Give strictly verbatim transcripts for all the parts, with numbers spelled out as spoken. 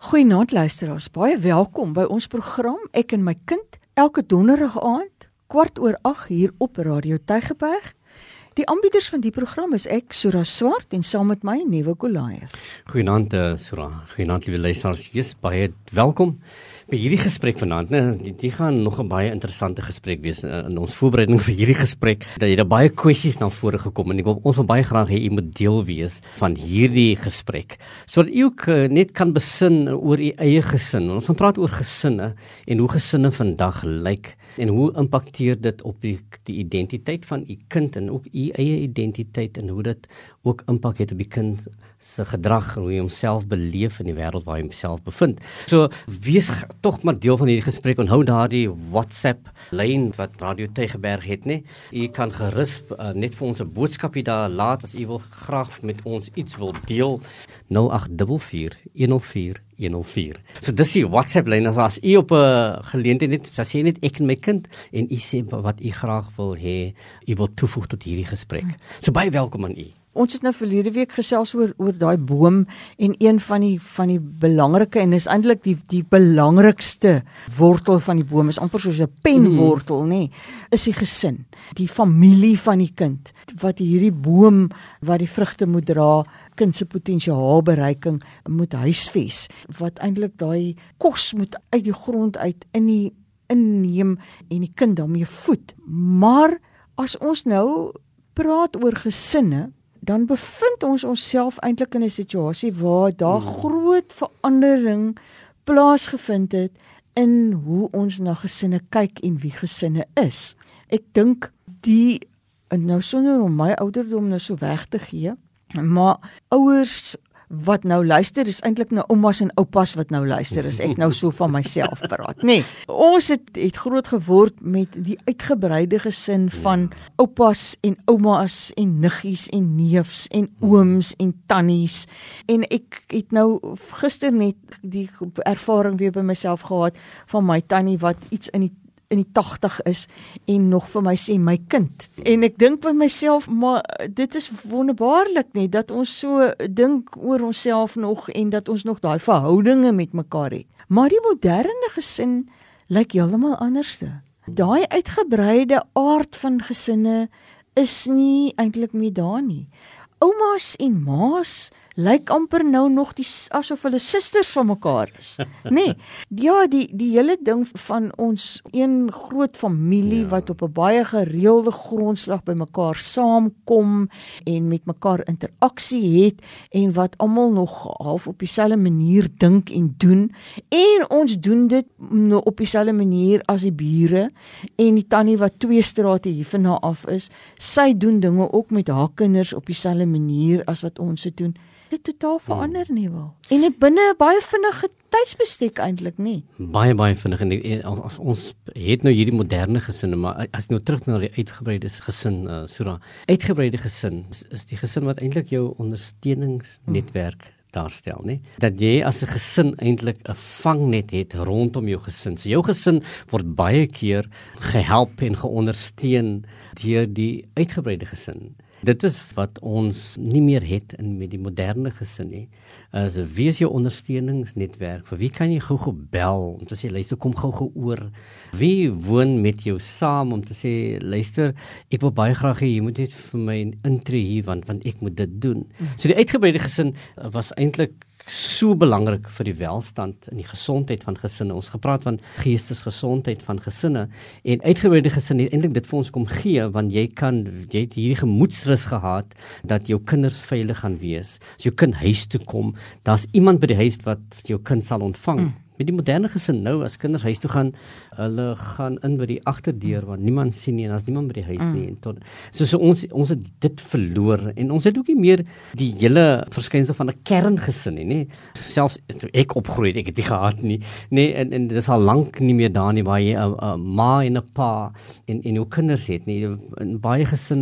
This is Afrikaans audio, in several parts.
Goeienaand luisteraars, baie welkom by ons program Ek en my kind, elke donderdag aand, kwart oor ag hier op Radio Tygerberg. Die aanbieders van die program is ek, Sura Swart, en saam met my, Nuwe Goliath. Goeienaand, uh, Sura. Goeienaand, liewe luisteraars. Yes, baie welkom by hierdie gesprek vanaand. Nee, die, die gaan nog 'n baie interessante gesprek wees uh, in ons voorbereiding vir hierdie gesprek. Dat jy daar baie kwessies na vore gekom en ek wil, ons wil baie graag hê jy moet deel wees van hierdie gesprek. Sodat jy ook uh, net kan besin oor u eie gesin. Ons gaan praat oor gesinne en hoe gesinne vandag lyk en hoe impakteer dit op die, die identiteit van u kind en ook u eie identiteit en hoe dit ook impak het op die kind se gedrag en hoe hy homself beleef in die wêreld waar hy homself bevind. So wees tog maar deel van hierdie gesprek. Onthou daardie WhatsApp lyn wat Radio Tygerberg het, nee. U kan gerus uh, net vir ons 'n boodskapie daar laat as u wil graag met ons iets wil deel. nul agt vier vier een nul vier een nul vier. So dis die WhatsApp lyn. As, as u op 'n uh, geleentheid net, as jy net ek en my kind en u sê wat u graag wil hê, u wil toevoeg tot hierdie gesprek. So baie welkom aan u. Ons het nou verlede week gesels oor oor daai boom en een van die van die belangrike en is eintlik die die belangrikste wortel van die boom is amper soos 'n penwortel, nê, nee, is die gesin, die familie van die kind, wat hierdie boom wat die vrugte moet dra, kind se potensiaalbereiking moet huisves, wat eintlik daai kos moet uit die grond uit in die inneem en die kind daarmee voed. Maar as ons nou praat oor gesinne, dan bevind ons onsself eintlik in 'n situasie waar daar groot verandering plaasgevind het in hoe ons na gesinne kyk en wie gesinne is. Ek dink die, nou sonder om my ouderdom nou so weg te gee, maar ouers wat nou luister, is eintlik nou oumas en oupas wat nou luister, as ek nou so van myself praat. Nee, ons het, het groot geword met die uitgebreide gesin van oupas en oumas en niggies en neefs en ooms en tannies. En ek het nou gister net die ervaring weer by myself gehad van my tannie wat iets in die in die tagtig is en nog vir my sê my kind. En ek dink by myself, maar dit is wonderbaarlik nie dat ons so dink oor onsself nog en dat ons nog daai verhoudinge met mekaar het. Maar die moderne gesin lyk heeltemal anderste. Daai uitgebreide aard van gesinne is nie eintlik meer daar nie. Oumas en maas lyk amper nou nog die, asof hulle susters van mekaar is. Nee, ja, die, die hele ding van ons een groot familie ja. wat op 'n baie gereelde grondslag by mekaar saamkom en met mekaar interaksie het en wat almal nog half op dieselfde manier dink en doen. En ons doen dit op dieselfde manier as die bure en die tannie wat twee strate hiervandaan af is. Sy doen dinge ook met haar kinders op dieselfde manier as wat ons dit doen. Dit totaal verander nie wel. En dit binne 'n baie vinnige tydsbestek eintlik nie. Baie baie vinnig en as ons het nou hierdie moderne gesinne, maar as nou terug na die uitgebreide gesin, uh, Sura, uitgebreide gesin is, is die gesin wat eintlik jou ondersteuningsnetwerk hmm. daarstel, nee? Dat jy as 'n gesin eintlik 'n vangnet het rondom jou gesin. So jou gesin word baie keer gehelp en geondersteun deur die uitgebreide gesin. Dit is wat ons nie meer het in met die moderne gesin nie. As wie is jou ondersteuningsnetwerk? Vir wie kan jy gou-gou bel om te sê luister, kom gou-gou oor? Wie woon met jou saam om te sê luister, ek wil baie graag hê jy moet net vir my intree hier want want ek moet dit doen. So die uitgebreide gesin was eintlik so belangrik vir die welstand en die gesondheid van gesinne. Ons gepraat van geestesgesondheid van gesinne en uitgebreide gesinne het eintlik dit vir ons kom gee, want jy kan, jy het hierdie gemoedsrus gehad dat jou kinders veilig gaan wees. As jou kind huis toe kom, daar's iemand by die huis wat jou kind sal ontvang. Mm. Met die moderne gesin nou, as kinders huis toe gaan, hulle gaan in by die agterdeur, want niemand sien nie, en as niemand by die huis mm. nie. En tot, so, so ons, ons het dit verloor, en ons het ook nie meer die hele verskynsel van 'n kerngesin nie, nee. Selfs toe ek opgroei, ek het nie gehad nie, nee, en, en dit is al lank nie meer daar nie, waar jy 'n ma en 'n pa en, en jou kinders het nie. In baie gesinne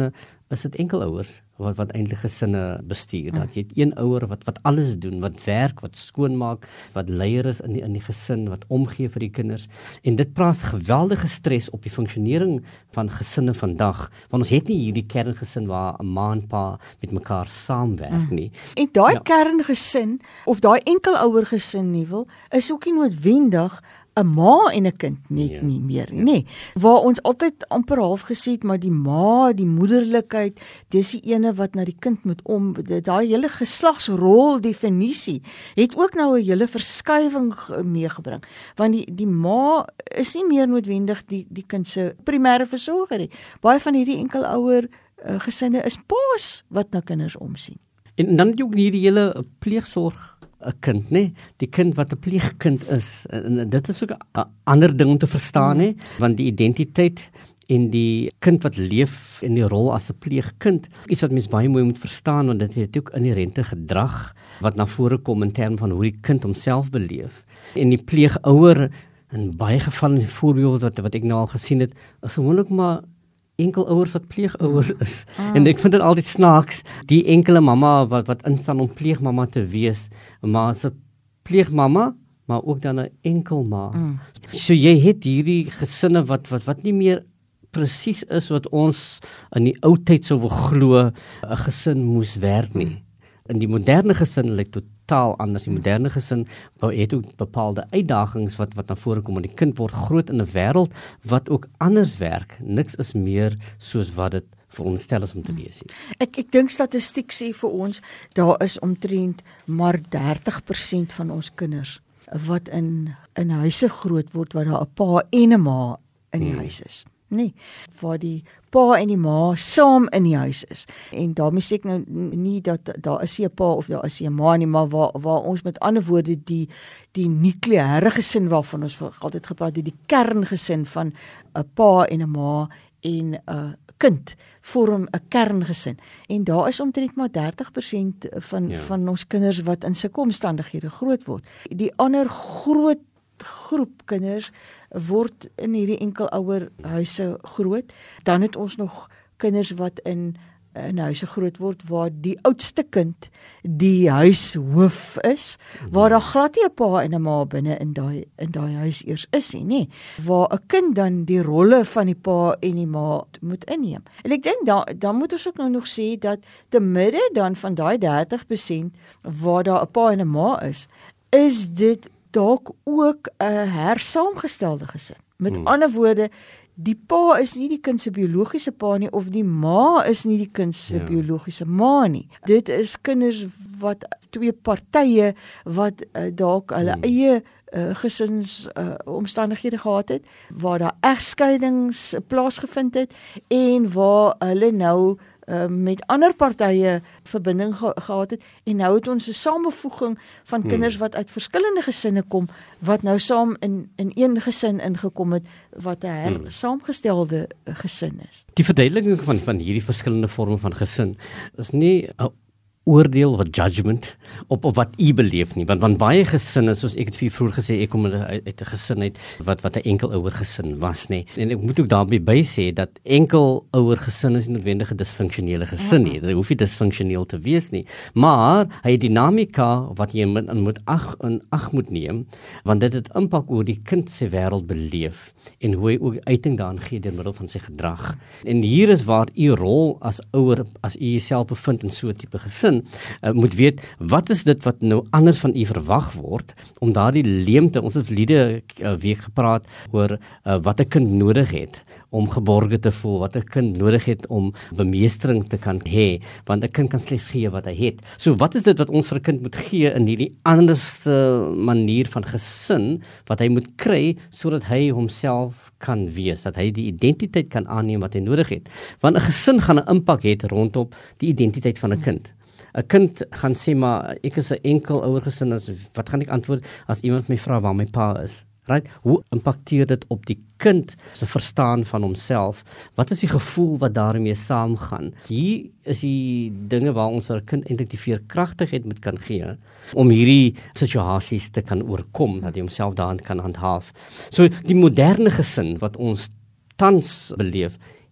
is dit enkelouers wat wat eintlik gesinne bestuur. Dat jy het een ouer wat wat alles doen, wat werk, wat skoonmaak, wat leier is in die in die gesin, wat omgee vir die kinders. En dit plaas geweldige stres op die funksionering van gesinne vandag, want ons het nie hierdie kerngesin waar 'n ma en pa met mekaar saamwerk nie. En daai Ja. kerngesin of daai enkelouer gesin nie wil, is ook nie noodwendig 'n ma en 'n kind net Ja. nie meer nie. Nee, waar ons altyd amper half gesê het, maar die ma, die moederlikheid, dis die ene wat na die kind moet om. Daai hele geslagsrol definisie het ook nou 'n hele verskywing meegebring, want die die ma is nie meer noodwendig die die kind se primêre versorger nie. Baie van hierdie enkelouer uh, gesinne is paas wat na kinders omsien. En dan het jy ook hierdie hele pleegsorg 'n kind, nê? Die kind wat 'n pleegkind is. En, en dit is ook 'n ander ding om te verstaan, nê? Want die identiteit en die kind wat leef in die rol as 'n pleegkind, iets wat mens baie mooi moet verstaan, want dit het ook inherente gedrag wat na vore kom in terme van hoe die kind homself beleef. En die pleegouer, in baie gevalle, die voorbeeld wat wat ek nou al gesien het, is gewoonlik maar enkelouers wat pleegouers is. Ah. En ek vind dit altyd snaaks, die enkele mamma wat wat instaan om pleegmamma te wees, maar as 'n pleegmamma, maar ook dan 'n enkelma. Mm. So jy het hierdie gesinne wat wat wat nie meer presies is wat ons in die ou tyd sou wil glo 'n gesin moes werk nie. In die moderne gesin lyk totaal anders. Die moderne gesin het ook bepaalde uitdagings wat wat na vore kom, en die kind word groot in 'n wêreld wat ook anders werk. Niks is meer soos wat dit veronderstel is om te wees. Ek ek dink statistiek sê vir ons daar is omtrent maar dertig persent van ons kinders wat in in huise groot word waar daar 'n pa en 'n ma in die hmm. huis is. Nee, waar die pa en die ma saam in die huis is. En daarmee sê ek nou nie dat daar is nie 'n pa of daar is nie 'n ma nie, maar waar waar ons met ander woorde die die nukleêre gesin waarvan ons altyd gepraat het, die kerngesin van 'n pa en 'n ma en 'n kind vorm 'n kerngesin. En daar is omtrent maar dertig persent van ja. van ons kinders wat in sulke omstandighede groot word. Die ander groot groep kinders word in hierdie enkelouer huise groot. Dan het ons nog kinders wat in in huise groot word waar die oudste kind die huishoof is, waar daar glad nie 'n pa en 'n ma binne in daai in daai huis eers is nie, nê, waar 'n kind dan die rolle van die pa en die ma moet inneem. En ek dink dan dan moet ons ook nou nog sê dat te midde dan van daai dertig persent waar daar 'n pa en 'n ma is, is dit dalk ook 'n hersaamgestelde gesin. Met hmm. ander woorde, die pa is nie die kind se biologiese pa nie, of die ma is nie die kind se ja. biologiese ma nie. Dit is kinders wat twee partye wat uh, dalk hulle hmm. eie uh, gesins uh, omstandighede gehad het, waar daar egskeidings plaasgevind het en waar hulle nou Uh, met ander partye verbinding ge gehad het, en nou het ons 'n samevoeging van hmm. kinders wat uit verskillende gesinne kom, wat nou saam in in een gesin ingekom het, wat 'n her hmm. saamgestelde gesin is. Die verduideliking van van hierdie verskillende vorme van gesin is nie 'n oordeel of judgment op, op wat u beleef nie, want want baie gesinne, soos ek het vir vroeër gesê, ek kom uit, uit 'n gesin uit wat wat 'n enkelouer gesin was, nê. En ek moet ook daarby by sê dat enkelouer gesin is nie noodwendig 'n disfunksionele gesin nie. Dit hoef nie disfunksioneel te wees nie, maar hy het dinamika wat jy moet moet ag in ag moet neem, want dit het impak oor die kind se wêreld beleef en hoe hy ook uiting daaraan gee deur middel van sy gedrag. En hier is waar u rol as ouer, as u jouself bevind in so 'n tipe gesin, Uh, moet weet, wat is dit wat nou anders van u verwag word, om daardie leemte, ons het verlede uh, week gepraat oor uh, wat 'n kind nodig het om geborge te voel, wat 'n kind nodig het om bemeestering te kan hê, want 'n kind kan slegs gee wat hy het. So wat is dit wat ons vir 'n kind moet gee in hierdie anderste manier van gesin, wat hy moet kry, sodat hy homself kan wees, dat hy die identiteit kan aanneem wat hy nodig het. Want 'n gesin gaan 'n impak hê rondom die identiteit van 'n kind. 'n Kind gaan sê, maar ek is 'n enkelouer gesin, as wat gaan ek antwoord as iemand my vra waar my pa is? Right? Hoe impakteer dit op die kind se verstaan van homself? Wat is die gevoel wat daarmee saamgaan? Hier is die dinge waar ons vir 'n kind eintlik die veerkragtigheid moet kan gee om hierdie situasies te kan oorkom, dat hy homself daarin kan handhaaf. So die moderne gesin wat ons tans beleef,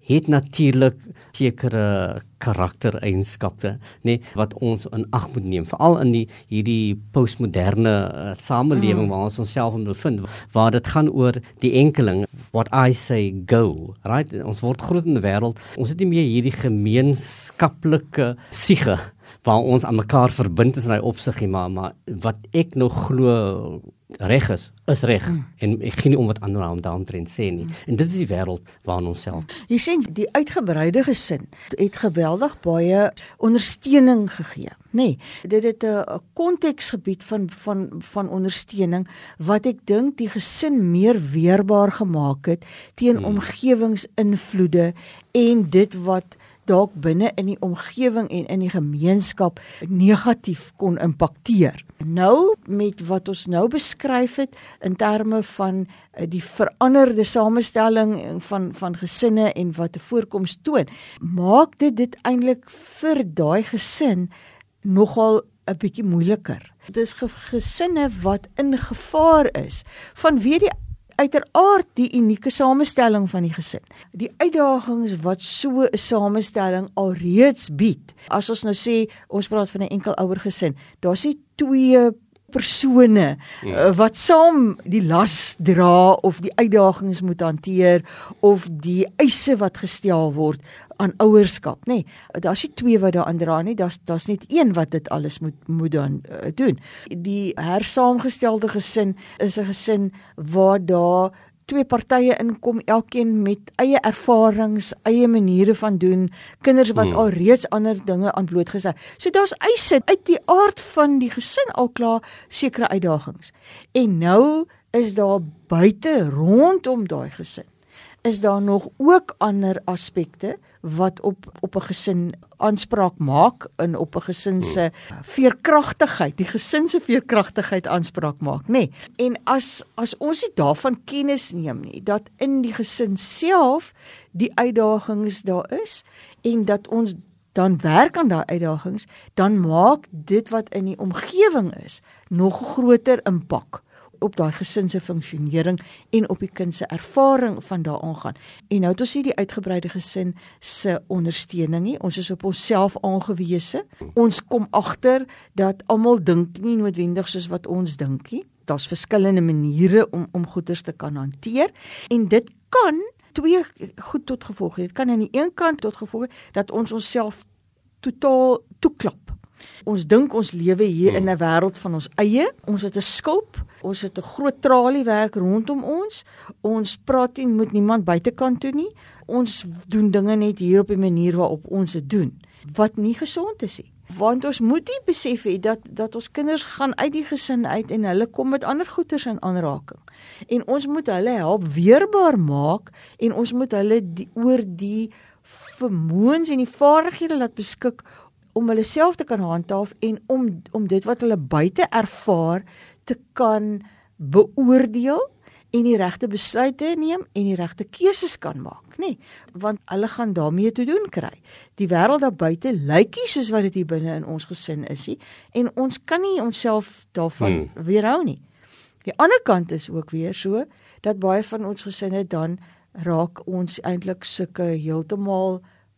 het natuurlik sekere karaktereienskappe, nee, wat ons in ag moet neem, veral in die hierdie postmoderne uh, samelewing mm. waar ons onsself in bevind, waar dit gaan oor die enkeling, what I say go, right? Ons word groot in die wêreld, ons het nie meer hierdie gemeenskaplike siege waar ons aan mekaar verbind is in daai opsig, maar, maar wat ek nog glo reg is, is reg. Mm. En ek gee nie om wat ander aan daaromtrent sê nie. Mm. En dit is die wêreld waarin ons self. Jy sien, die uitgebreide gesin het geweldig baie ondersteuning gegee. Nee, dit het 'n konteksgebied van van van ondersteuning wat ek dink die gesin meer weerbaar gemaak het teen mm. omgewingsinvloede en dit wat dalk binne in die omgewing en in die gemeenskap negatief kon impakteer. Nou, met wat ons nou beskryf het, in terme van die veranderde samestelling van, van gesinne en wat 'n voorkoms toon, maak dit dit eintlik vir daai gesin nogal 'n bietjie moeiliker. Dit is gesinne wat in gevaar is, vanweë die uiteraard die unieke samestelling van die gesin. Die uitdagings wat so 'n samestelling alreeds bied. As ons nou sê, ons praat van 'n enkel ouer gesin, daar's nie twee persone uh, wat saam die las dra of die uitdagings moet hanteer of die eise wat gestel word aan ouerskap, nê. Nee, daar's nie twee wat daaraan dra nie, daar's daar's net een wat dit alles moet moet dan uh, doen. Die hersaamgestelde gesin is 'n gesin waar daar twee partye inkom, elkeen met eie ervarings, eie maniere van doen, kinders wat hmm. al reeds ander dinge aan blootgestel. So daar's eise uit die aard van die gesin al klaar sekere uitdagings. En nou is daar buite rondom daai gesin, is daar nog ook ander aspekte wat op op 'n gesin aanspraak maak en op 'n gesin se veerkragtigheid, die gesin se veerkragtigheid aanspraak maak, nê. Nee. En as as ons nie daarvan kennis neem nie, dat in die gesin self die uitdagings daar is en dat ons dan werk aan daai uitdagings, dan maak dit wat in die omgewing is nog groter impak op daai gesin se funksionering en op die kind se ervaring van daaraan gaan. En nou het ons nie die uitgebreide gesin se ondersteuning nie. Ons is op onsself aangewese. Ons kom agter dat almal dink nie noodwendig soos wat ons dink nie. Daar's verskillende maniere om om goeders te kan hanteer en dit kan twee goed tot gevolg hê. Dit kan aan die een kant tot gevolg hê dat ons onsself totaal toeklap. Ons dink ons lewe hier in 'n wêreld van ons eie. Ons het 'n skulp, ons het 'n groot traliewerk rondom ons. Ons praat nie met niemand buitekant toe nie. Ons doen dinge net hier op die manier waarop ons dit doen, wat nie gesond is nie. Want ons moet nie besef hê dat dat ons kinders gaan uit die gesin uit en hulle kom met ander goeters in aanraking. En ons moet hulle help weerbaar maak en ons moet hulle die, oor die vermoëns en die vaardighede laat beskik om hulle self te kan handhaaf en om om dit wat hulle buite ervaar te kan beoordeel en die regte besluite neem en die regte keuses kan maak, nê? Want hulle gaan daarmee te doen kry. Die wêreld daar buite lyk nie soos wat dit hier binne in ons gesin is nie en ons kan nie onsself daarvan hmm. weerhou nie. Die ander kant is ook weer so dat baie van ons gesinne dan raak ons eintlik sulke heeltemal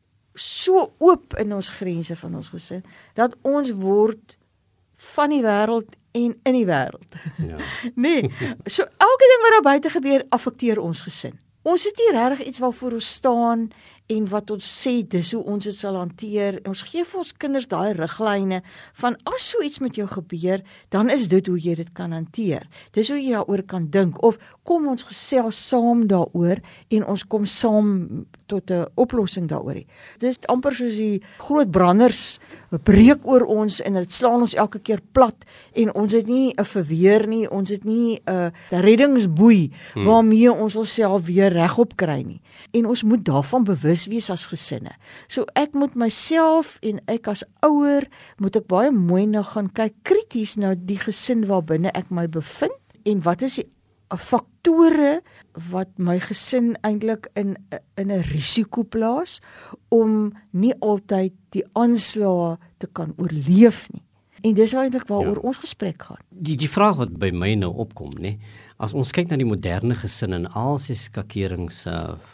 so oop in ons grense van ons gesin, dat ons word van die wêreld en in die wêreld. Ja. Nee, so elke ding wat daar buite gebeur, affekteer ons gesin. Ons het nie regtig iets waarvoor ons staan en wat ons sê dis hoe ons dit sal hanteer. Ons gee vir ons kinders daai riglyne van as so iets met jou gebeur, dan is dit hoe jy dit kan hanteer. Dis hoe jy daaroor kan dink of kom ons gesels saam daaroor en ons kom saam tot 'n oplossing daaroor. Dis amper soos die groot branders breek oor ons en dit slaan ons elke keer plat en ons het nie 'n verweer nie, ons het nie 'n reddingsboei hmm. waarmee ons onsself weer regop kry nie. En ons moet daarvan bewus wees as gesinne. So ek moet myself en ek as ouer moet ek baie mooi na gaan kyk krities na die gesin waarbinne ek my bevind en wat is die faktore wat my gesin eintlik in in 'n risiko plaas om nie altyd die aanslae te kan oorleef nie. En dis eintlik waaroor ja. ons gesprek gaan. Die die vraag wat by my nou opkom, nê, as ons kyk na die moderne gesin en al sy skakerings uh,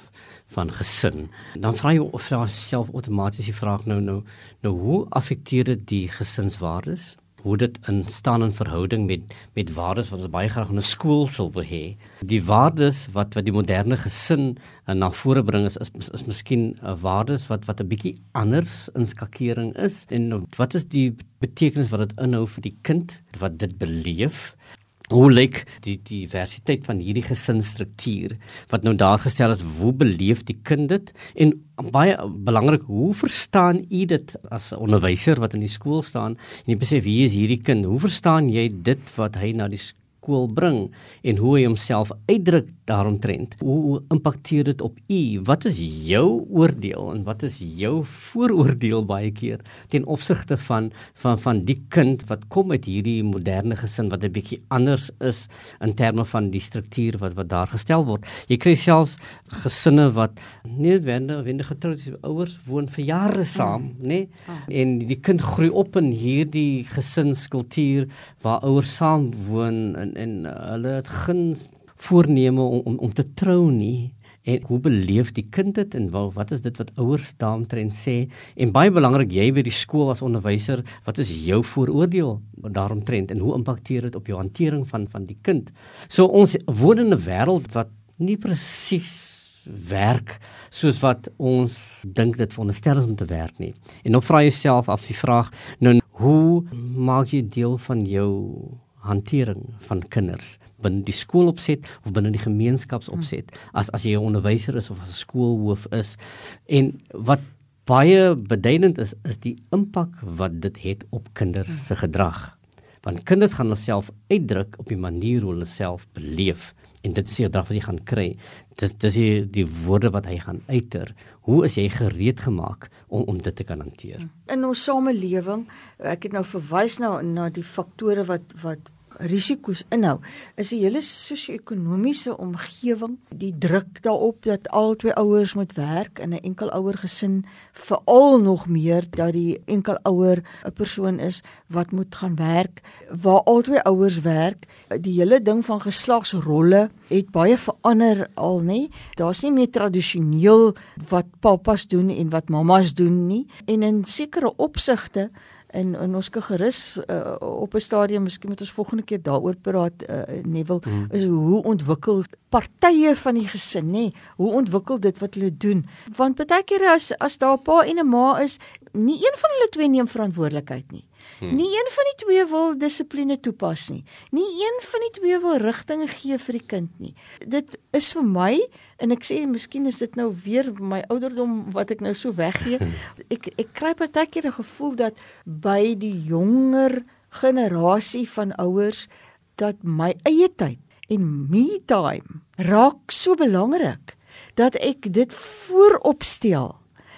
van gesin. Dan vra jy of jouself outomaties die vraag nou nou nou hoe affekteer dit die gesinswaardes? Hoe dit in staan in verhouding met met waardes wat ons baie graag in 'n skool sal wil hê. Die waardes wat wat die moderne gesin uh, na vore bring is is, is miskien uh, waardes wat wat 'n bietjie anders in skakering is. En uh, wat is die betekenis wat dit inhou vir die kind wat dit beleef? Hoe lyk die diversiteit van hierdie gesinsstruktuur wat nou daar gestel is, hoe beleef die kind dit? En baie belangrik, hoe verstaan u dit as 'n onderwyser wat in die skool staan en jy besef wie is hierdie kind? Hoe verstaan jy dit wat hy na die skool bring en hoe hy homself uitdruk daaromtrent? Hoe, hoe impakteer dit op u? Wat is jou oordeel en wat is jou vooroordeel baie keer ten opsigte van van van die kind wat kom uit hierdie moderne gesin wat 'n bietjie anders is in terme van die struktuur wat wat daar gestel word. Jy kry selfs gesinne wat nie noodwendig getroud is, ouers woon vir jare saam, mm. nê? Nee? En die kind groei op in hierdie gesinskultuur waar ouers saam woon en en uh, hulle het geen voorneme om, om om te trou nie. En hoe beleef die kind dit en wat is dit wat ouers daaromtrent sê? En baie belangrik, jy by die skool as onderwyser, wat is jou vooroordeel daaromtrent en hoe impakteer dit op jou hantering van van die kind? So ons woon in 'n wêreld wat nie presies werk soos wat ons dink dit veronderstel is om te werk nie. En dan vra jy jouself af die vraag, nou hoe maak jy deel van jou hantering van kinders binne die skoolopset of binne die gemeenskapsopset as as jy 'n onderwyser is of as 'n skoolhoof is. En wat baie beduidend is is die impak wat dit het op kinders se gedrag. Want kinders gaan hulself uitdruk op die manier hoe hulle self beleef en dit is die gedrag wat jy gaan kry. Dis dis die, die woorde wat hy gaan uiter. Hoe is jy gereed gemaak om om dit te kan hanteer? In ons samelewing, ek het nou verwys na na die faktore wat wat risiko's inhou, is die hele sosio-ekonomiese omgewing, die druk daarop dat al twee ouers moet werk in 'n enkelouer gesin, veral nog meer dat die enkelouer 'n persoon is wat moet gaan werk, waar al twee ouers werk. Die hele ding van geslagsrolle het baie verander al, nê? Daar's nie meer tradisioneel wat papas doen en wat mamas doen nie. En in sekere opsigte En, en ons kan gerus uh, op 'n stadium, miskien moet ons volgende keer daaroor praat, uh, Neville, mm. is hoe ontwikkel partye van die gesin, nê? Hoe ontwikkel dit wat hulle doen? Want baie keer as as daar 'n pa en 'n ma is, nie een van hulle twee neem verantwoordelikheid nie. Hmm. Nie een van die twee wil dissipline toepas nie. Nie een van die twee wil rigting gee vir die kind nie. Dit is vir my, en ek sê miskien is dit nou weer my ouderdom wat ek nou so weggee. ek ek kry partykeer 'n gevoel dat by die jonger generasie van ouers dat my eie tyd en me time raak so belangrik dat ek dit vooropstel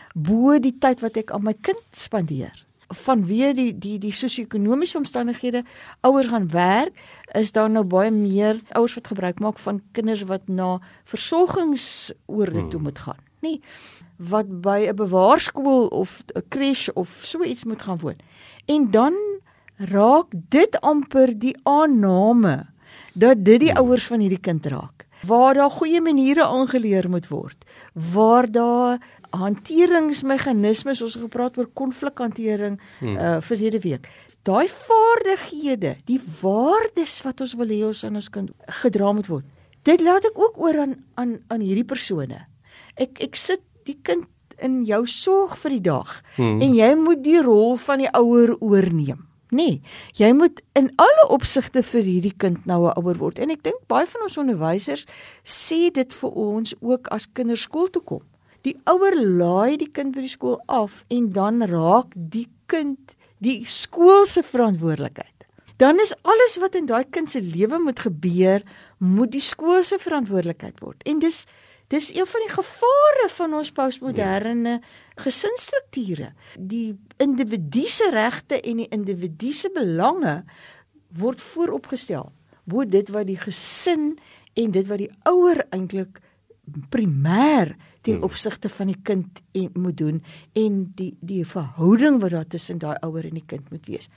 bo die tyd wat ek aan my kind spandeer. Vanweë die die die sosio-ekonomiese omstandighede, ouers gaan werk, is daar nou baie meer ouers wat gebruik maak van kinders wat na versorgingsoorde hmm. toe moet gaan, nie wat by 'n bewaarskool of 'n crèche of so iets moet gaan woon. En dan raak dit amper die aanname dat dit die ouers van hierdie kind raak. Waar daar goeie maniere aangeleer moet word, waar daar hanteringsmeganismes, ons het gepraat oor konflikhantering hmm. uh, verlede week. Daai vaardighede, die waardes wat ons wil hê ons aan ons kind gedra moet word, dit laat ek ook oor aan aan aan hierdie persone. Ek ek sit die kind in jou sorg vir die dag hmm. en jy moet die rol van die ouer oorneem. Nee, jy moet in alle opsigte vir hierdie kind nou 'n ouer word. En ek dink baie van ons onderwysers sê dit vir ons ook as kinders skool toe kom. Die ouer laai die kind by die skool af en dan raak die kind die skool se verantwoordelikheid. Dan is alles wat in daai kind se lewe moet gebeur, moet die skool se verantwoordelikheid word. En dis dis een van die gevare van ons postmoderne gesinsstrukture. Die individu se regte en die individu se belange word vooropgestel bo dit wat die gesin en dit wat die ouer eintlik primêr ten opsigte van die kind en, moet doen en die die verhouding wat daar tussen daai ouer en die kind moet wees.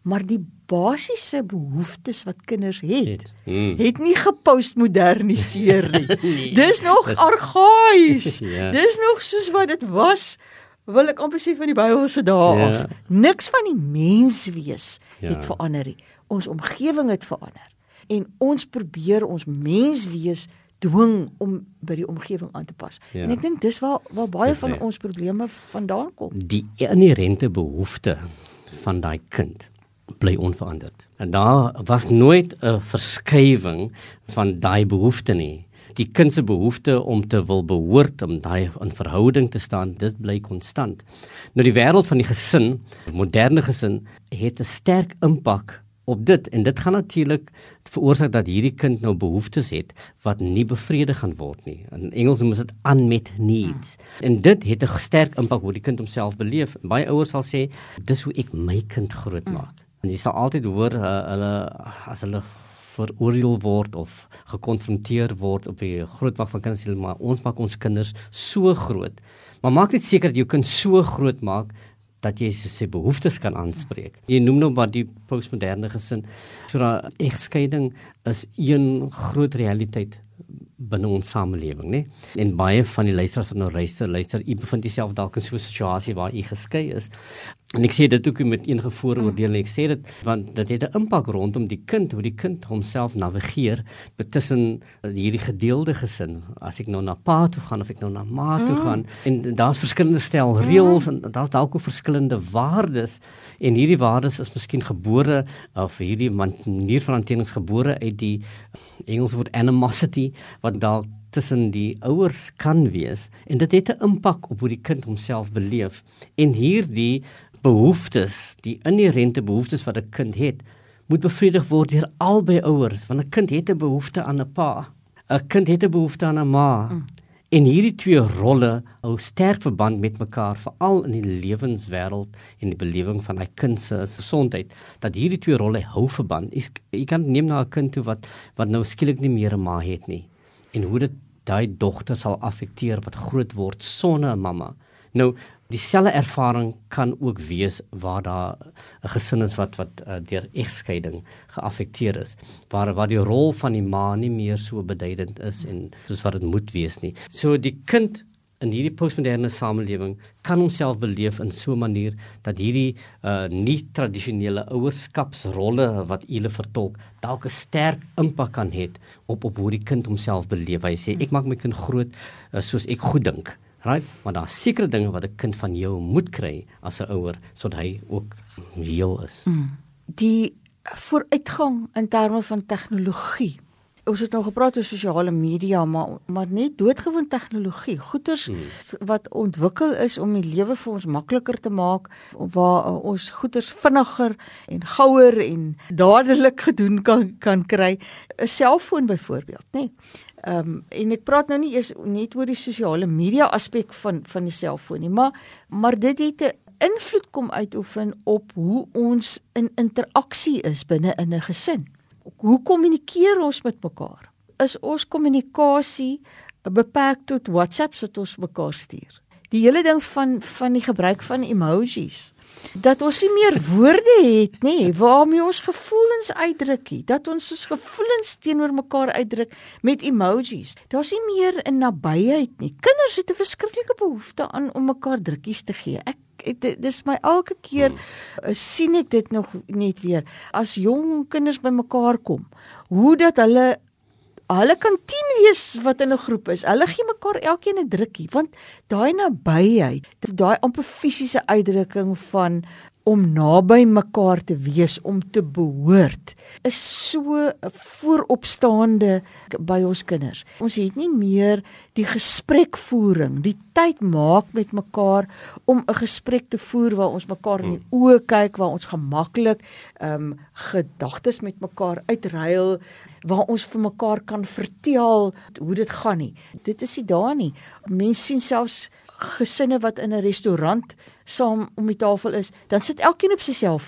maar die basiese behoeftes wat kinders het, Het, mm. het nie gepostmoderniseer nie. Nee, Dis nog dis- argaïs. Ja. Dis nog soos wat dit was, wil ek amper sê van die Bybelse dae Ja. af. Niks van die menswees Ja. het verander nie. Ons omgewing het verander. En ons probeer ons menswees dwing om by die omgewing aan te pas. Ja. En ek dink dis waar waar baie Dis van reg. ons probleme vandaan kom. Die inherente behoefte van daai kind bly onveranderd. En daar was nooit 'n verskywing van daai behoefte nie. Die kind se behoefte om te wil behoort, om daai in verhouding te staan, dit bly konstant. Nou die wêreld van die gesin, moderne gesin, het 'n sterk impak op dit en dit gaan natuurlik veroorsaak dat hierdie kind nou behoeftes het wat nie bevredig gaan word nie. In Engels noem ons dit unmet needs. Hmm. En dit het 'n sterk impak hoe die kind homself beleef. Baie ouers sal sê, dis hoe ek my kind grootmaak. Hmm. En jy sal altyd hoor uh, hulle as hulle veroordeel word of gekonfronteer word op die grootmaak van kinders, maar ons maak ons kinders so groot. Maar maak net seker dat jou kind so groot maak dat jy sy behoeftes kan aanspreek. Jy noem nou maar die postmoderne gesin. So 'n egskeiding is een groot realiteit binne ons samelewing, né? En baie van die luisteraars van nou luister, luister, u bevind jouself dalk in so 'n situasie waar u geskei is. En ek sê dit ook met enige vooroordeel, ek sê dit want dit het 'n impak rondom die kind, hoe die kind homself navigeer tussen hierdie gedeelde gesin. As ek nou na pa toe gaan of ek nou na ma toe Mm. gaan en daar's verskillende stel reëls en daar's dalk ook verskillende waardes en hierdie waardes is miskien gebore of hierdie manier van hantering is gebore uit die Engelse woord animosity wat dalk tussen die ouers kan wees en dit het 'n impak op hoe die kind homself beleef en hierdie behoeftes, die inherente behoeftes wat 'n kind het, moet bevredig word deur albei ouers, want 'n kind het 'n behoefte aan 'n pa, 'n kind het 'n behoefte aan 'n ma. Mm. En hierdie twee rolle hou sterk verband met mekaar, veral in die lewenswêreld en die belewing van 'n kind se gesondheid, dat hierdie twee rolle hou verband. Jy kan neem na 'n kind toe wat wat nou skielik nie meer 'n ma het nie en hoe dit daai dogter sal affekteer wat groot word sonder 'n mamma. Nou, dieselfde ervaring kan ook wees waar daar 'n gesin is wat wat uh, deur egskeiding geaffekteer is, waar waar die rol van die ma nie meer so beduidend is en soos wat dit moet wees nie. So die kind in hierdie postmoderne samelewing kan homself beleef in so 'n manier dat hierdie uh, nie tradisionele ouerskapsrolle wat hulle vertolk dalk 'n sterk impak kan hê op op hoe die kind homself beleef. Hy sê ek maak my kind groot uh, soos ek goed dink. Right? Maar daar is sekere dinge wat 'n kind van jou moet kry as 'n ouer sodat hy ook heel is. Mm. Die vooruitgang in terme van tegnologie. Ons het nou gepraat oor sosiale media, maar maar net doodgewoon tegnologie, goeders mm. wat ontwikkel is om die lewe vir ons makliker te maak, waar uh, ons goeders vinniger en gouer en dadelik gedoen kan kan kry. 'n Selfoon byvoorbeeld, nê? Nee. Ehm um, en ek praat nou nie eers net oor die sosiale media aspek van van die selfoon nie, maar maar dit het 'n invloed kom uitoefen op hoe ons in interaksie is binne in 'n gesin. Hoe kommunikeer ons met mekaar? Is ons kommunikasie beperk tot WhatsApps wat ons mekaar stuur? Die hele ding van van die gebruik van emojis, dat ons nie meer woorde het nê, waarmee ons gevoelens uitdruk nie, dat ons ons gevoelens teenoor mekaar uitdruk met emojis. Daar's nie meer 'n nabyheid nie. Kinders het 'n verskriklike behoefte aan om mekaar drukkies te gee. Ek dit is my elke keer hmm. sien ek dit nog net weer as jong kinders by mekaar kom, hoe dat hulle Hulle kan tien wees wat in 'n groep is. Hulle gee mekaar elkeen 'n drukkie, want daai nabyheid, daai amper fisiese uitdrukking van om naby mekaar te wees, om te behoort, is so vooropstaande by ons kinders. Ons het nie meer die gesprekvoering, die tyd maak met mekaar om 'n gesprek te voer waar ons mekaar in die oë kyk, waar ons gemaklik um, gedagtes met mekaar uitruil, waar ons vir mekaar kan vertel hoe dit gaan nie. Dit is nie daar nie. Mense sien selfs gesinne wat in 'n restaurant saam om die tafel is, dan sit elkeen op sy selfoon.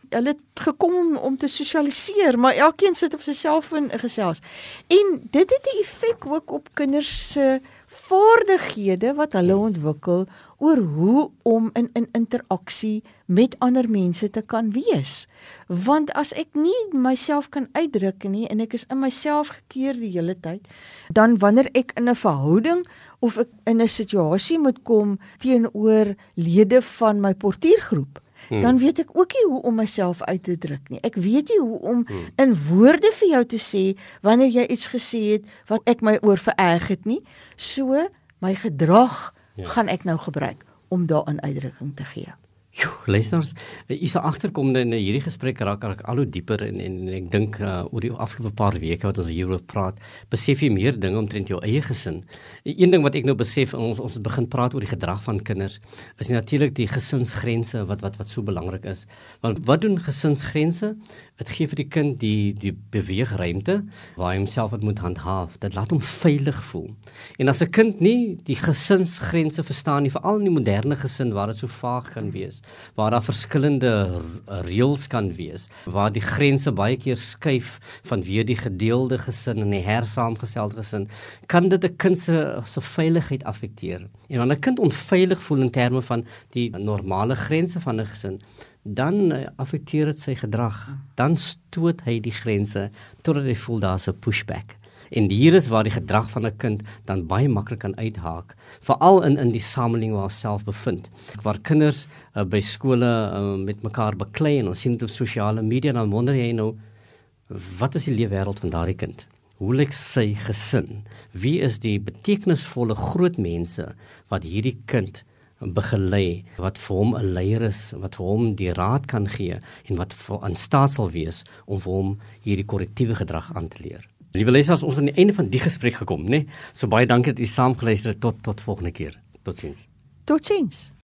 Hulle het gekom om, om te sosialiseer, maar elkeen sit op sy selfoon gesels. En dit het 'n effek ook op kinders se vaardighede wat hulle ontwikkel oor hoe om in in interaksie met ander mense te kan wees. Want as ek nie myself kan uitdruk nie en ek is in myself gekeer die hele tyd, dan wanneer ek in 'n verhouding of ek in 'n situasie moet kom teenoor lede van my portiergroep, Hmm. dan weet ek ook nie hoe om myself uit te druk nie. Ek weet nie hoe om hmm. in woorde vir jou te sê wanneer jy iets gesê het wat ek my oor vererg het nie. So my gedrag ja. gaan ek nou gebruik om daarin uitdrukking te gee. Jo, luisters, is daar agterkom in hierdie gesprek raak ek al hoe dieper en en ek dink uh, oor die afgelope paar weke wat ons hieroor praat, besef jy meer dinge omtrent jou eie gesin. Een ding wat ek nou besef, ons ons begin praat oor die gedrag van kinders, is natuurlik die gesinsgrense wat wat wat so belangrik is. Want wat doen gesinsgrense? Dit gee vir die kind die die beweegruimte waar hy homself het moet handhaaf. Dit laat hom veilig voel. En as 'n kind nie die gesinsgrense verstaan nie, veral in die moderne gesin waar dit so vaag kan wees, waar daar verskillende reëls kan wees, waar die grense baie keer skuif vanweë die gedeelde gesin en die hersaamgestelde gesin, kan dit 'n kind se se veiligheid affekteer. En wanneer 'n kind onveilig voel in terme van die normale grense van 'n gesin, dan uh, affekteer dit sy gedrag. Dan stoot hy die grense totdat hy voel daar's 'n pushback. En hier is waar die gedrag van 'n kind dan baie maklik kan uithaak, veral in in die samelewing waar ons self bevind, waar kinders uh, by skole uh, met mekaar beklei en ons sien dit op sosiale media, dan wonder jy nou, wat is die leefwêreld van daardie kind? Hoe lyk sy gesin? Wie is die betekenisvolle groot mense wat hierdie kind begelei, wat vir hom 'n leier is, wat vir hom die raad kan gee en wat vir in staat sal wees om vir hom hierdie korrektiewe gedrag aan te leer. Liewe luisteraars, ons aan die einde van die gesprek gekom, né? So baie dankie dat u saamgeluister het. Tot tot volgende keer. Totsiens. Totsiens.